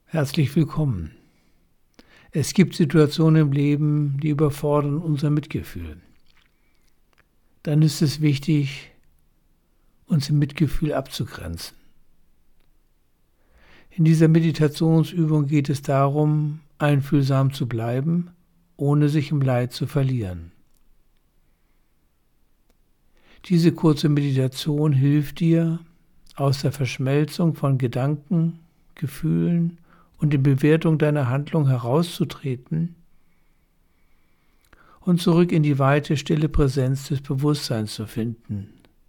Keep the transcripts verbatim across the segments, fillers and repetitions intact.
Herzlich willkommen. Es gibt Situationen im Leben, die überfordern unser Mitgefühl. Dann ist es wichtig, uns im Mitgefühl abzugrenzen. In dieser Meditationsübung geht es darum, einfühlsam zu bleiben, ohne sich im Leid zu verlieren. Diese kurze Meditation hilft dir, aus der Verschmelzung von Gedanken, Gefühlen und in Bewertung deiner Handlung herauszutreten und zurück in die weite, stille Präsenz des Bewusstseins zu finden.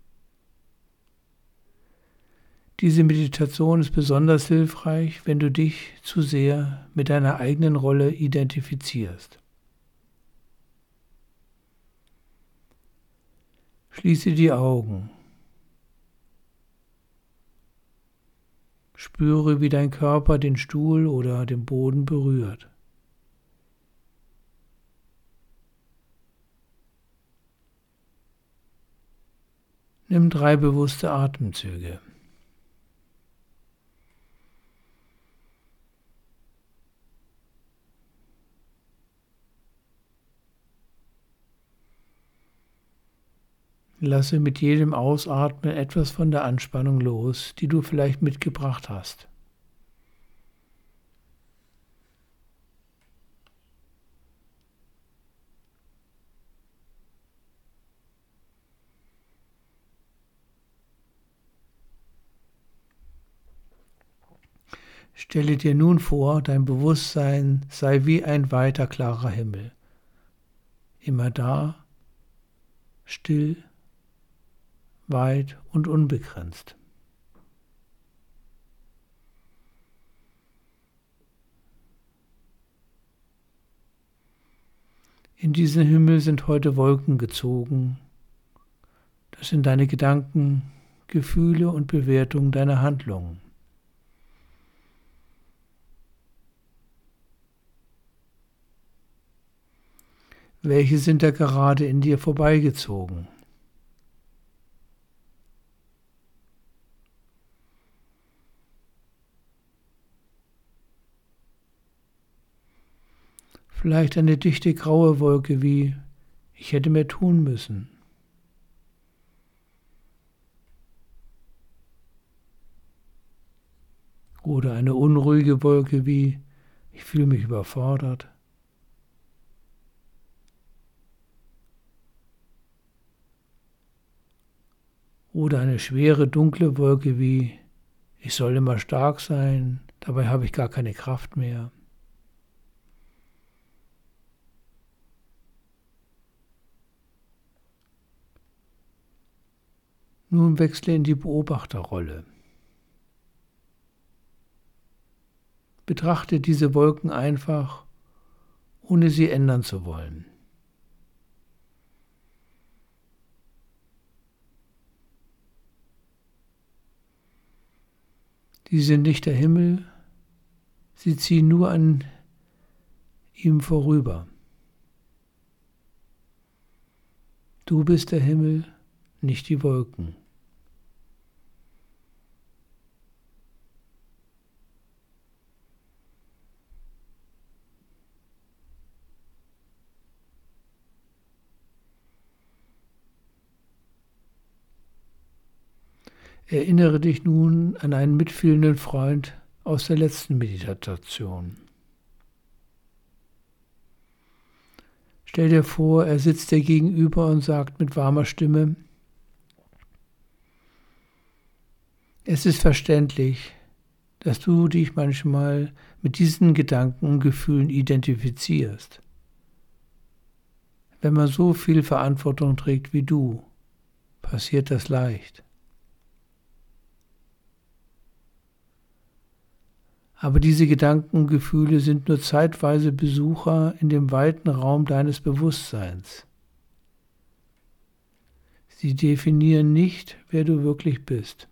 Diese Meditation ist besonders hilfreich, wenn du dich zu sehr mit deiner eigenen Rolle identifizierst. Schließe die Augen. Spüre, wie dein Körper den Stuhl oder den Boden berührt. Nimm drei bewusste Atemzüge. Lasse mit jedem Ausatmen etwas von der Anspannung los, die du vielleicht mitgebracht hast. Stelle dir nun vor, dein Bewusstsein sei wie ein weiter, klarer Himmel. Immer da, still, weit und unbegrenzt. In diesen Himmel sind heute Wolken gezogen. Das sind deine Gedanken, Gefühle und Bewertungen deiner Handlungen. Welche sind da gerade in dir vorbeigezogen? Vielleicht eine dichte graue Wolke wie ich hätte mehr tun müssen. Oder eine unruhige Wolke wie ich fühle mich überfordert. Oder eine schwere, dunkle Wolke wie ich soll immer stark sein, dabei habe ich gar keine Kraft mehr. Nun wechsle in die Beobachterrolle. Betrachte diese Wolken einfach, ohne sie ändern zu wollen. Die sind nicht der Himmel, sie ziehen nur an ihm vorüber. Du bist der Himmel, nicht die Wolken. Erinnere dich nun an einen mitfühlenden Freund aus der letzten Meditation. Stell dir vor, er sitzt dir gegenüber und sagt mit warmer Stimme: Es ist verständlich, dass du dich manchmal mit diesen Gedanken und Gefühlen identifizierst. Wenn man so viel Verantwortung trägt wie du, passiert das leicht. Aber diese Gedanken und Gefühle sind nur zeitweise Besucher in dem weiten Raum deines Bewusstseins. Sie definieren nicht, wer du wirklich bist.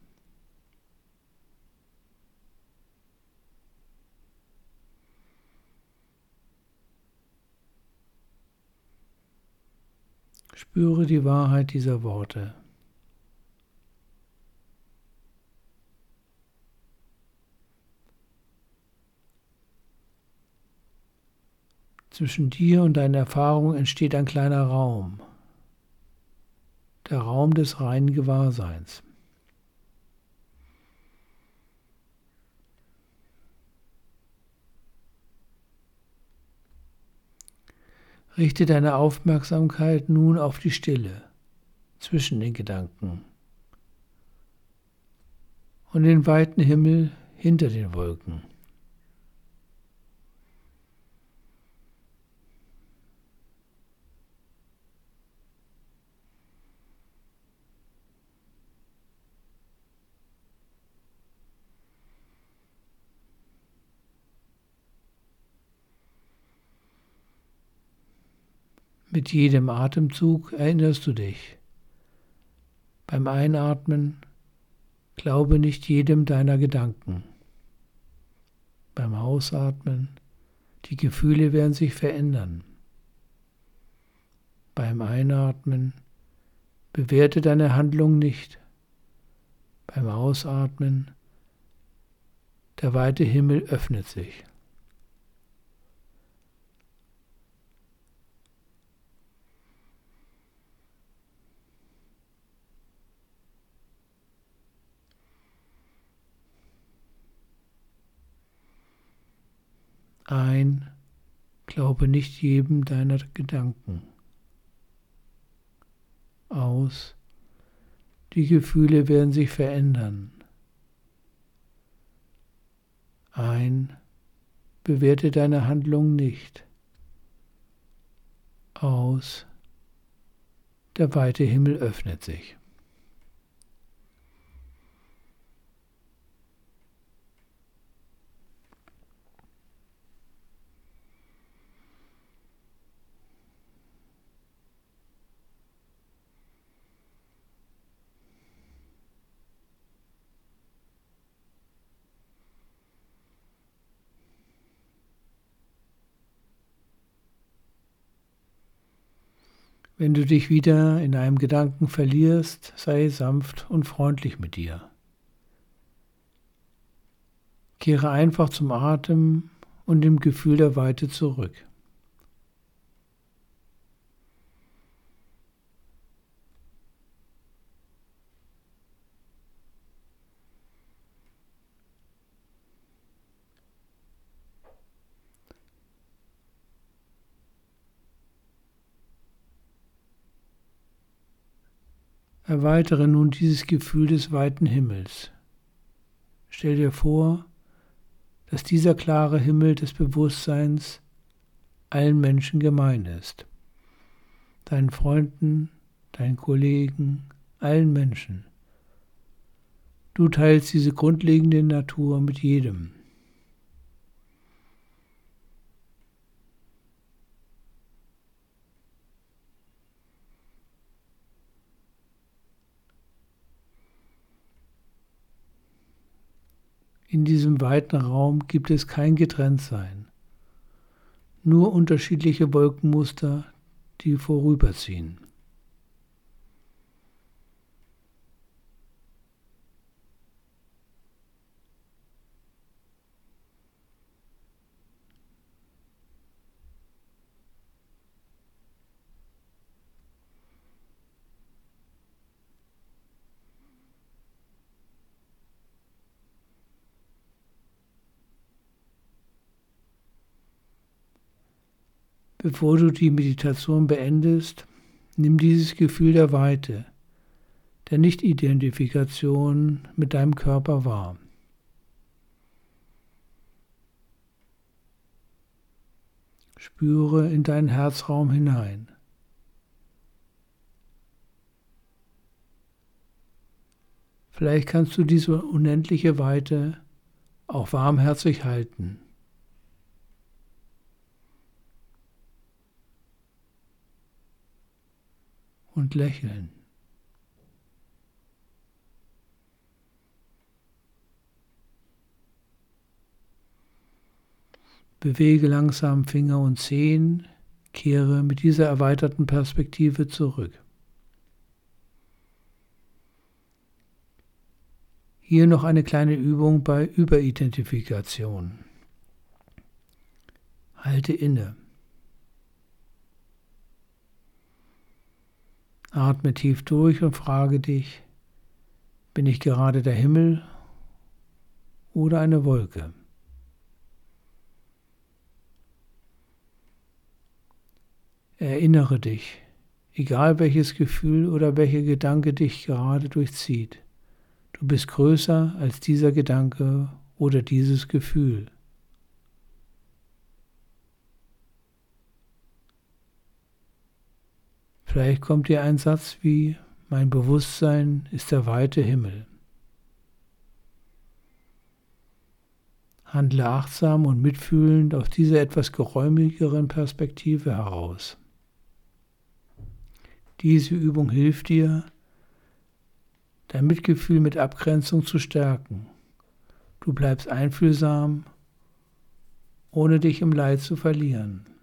Spüre die Wahrheit dieser Worte. Zwischen dir und deinen Erfahrungen entsteht ein kleiner Raum, der Raum des reinen Gewahrseins. Richte deine Aufmerksamkeit nun auf die Stille zwischen den Gedanken und den weiten Himmel hinter den Wolken. Mit jedem Atemzug erinnerst du dich. Beim Einatmen glaube nicht jedem deiner Gedanken. Beim Ausatmen, die Gefühle werden sich verändern. Beim Einatmen, bewerte deine Handlung nicht. Beim Ausatmen, der weite Himmel öffnet sich. Ein, glaube nicht jedem deiner Gedanken. Aus, die Gefühle werden sich verändern. Ein, bewerte deine Handlung nicht. Aus, der weite Himmel öffnet sich. Wenn du dich wieder in einem Gedanken verlierst, sei sanft und freundlich mit dir. Kehre einfach zum Atem und dem Gefühl der Weite zurück. Erweitere nun dieses Gefühl des weiten Himmels. Stell dir vor, dass dieser klare Himmel des Bewusstseins allen Menschen gemein ist. Deinen Freunden, deinen Kollegen, allen Menschen. Du teilst diese grundlegende Natur mit jedem. In diesem weiten Raum gibt es kein Getrenntsein, nur unterschiedliche Wolkenmuster, die vorüberziehen. Bevor du die Meditation beendest, nimm dieses Gefühl der Weite, der Nicht-Identifikation mit deinem Körper wahr. Spüre in deinen Herzraum hinein. Vielleicht kannst du diese unendliche Weite auch warmherzig halten. Und lächeln. Bewege langsam Finger und Zehen, kehre mit dieser erweiterten Perspektive zurück. Hier noch eine kleine Übung bei Überidentifikation. Halte inne. Atme tief durch und frage dich, bin ich gerade der Himmel oder eine Wolke? Erinnere dich, egal welches Gefühl oder welcher Gedanke dich gerade durchzieht, du bist größer als dieser Gedanke oder dieses Gefühl. Vielleicht kommt dir ein Satz wie, mein Bewusstsein ist der weite Himmel. Handle achtsam und mitfühlend aus dieser etwas geräumigeren Perspektive heraus. Diese Übung hilft dir, dein Mitgefühl mit Abgrenzung zu stärken. Du bleibst einfühlsam, ohne dich im Leid zu verlieren.